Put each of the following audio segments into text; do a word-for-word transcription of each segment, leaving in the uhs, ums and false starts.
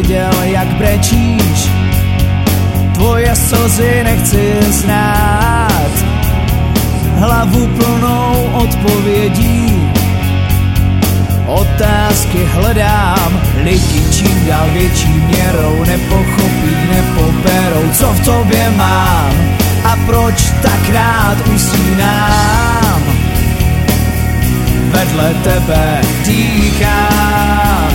viděl, jak brečíš. Tvoje slzy nechci znát, hlavu plnou odpovědí. Otázky hledám, lidi čím dál větší měrou nepochopí, nepoberou, co v tobě mám a proč tak rád usínám. Vedle tebe dýchám.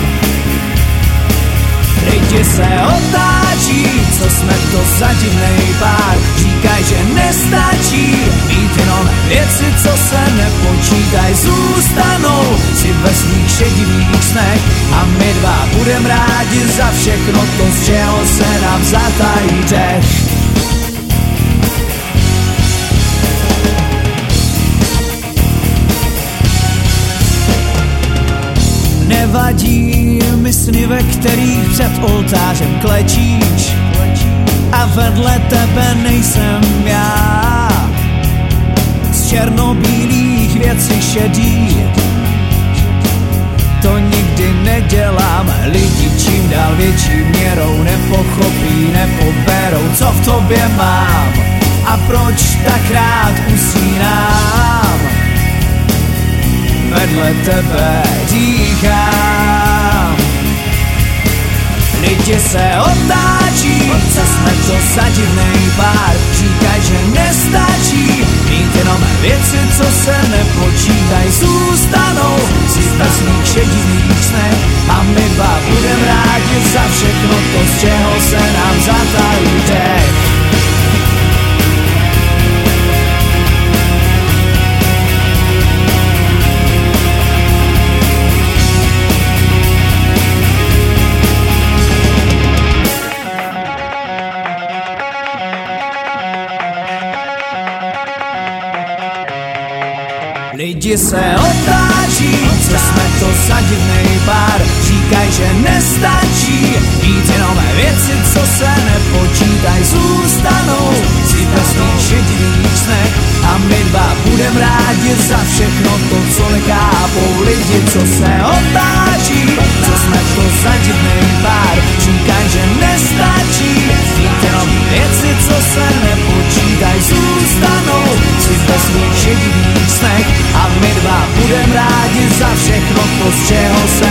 Lidi se otáčí, co jsme to za divnej pár. Říkaj, že nestačí mít jenom věci, co se nepočítaj. Zůstanou si ve svých šedivých snech a my dva budem rádi za všechno to, z čeho se nám zatají dech. Nevadí mi sny, ve kterých před oltářem klečíš a vedle tebe nejsem já. Z černobílých věcí šedý to nikdy nedělám. Lidi čím dál větší měrou nepochopí, nepoberou, co v tobě mám a proč tak rád usínám. Vedle tebe dýchám. Lidi se otáčí, co jsme to za divnej pár. Říkaj, že nestačí mít jenom věci, co se nepočítaj. Zůstanou si ve svých šedivých snech a my dva budem rádi za všechno to, z čeho se nám zatají dech. Lidi se otáčí, co jsme to za divnej pár. Říkaj, že nestačí mít jenom věci, co se nepočítaj. Zůstanou si ve svých šedivých snech a my dva budem rádi za všechno to, co nechápou. Lidi, co se otáčí, co jsme to za divnej pár. Říkaj, že nestačí mít jenom věci, co se nepočítaj. Zůstanou si ve svých šedivých snech a my dva budem rádi za všechno to, z čeho se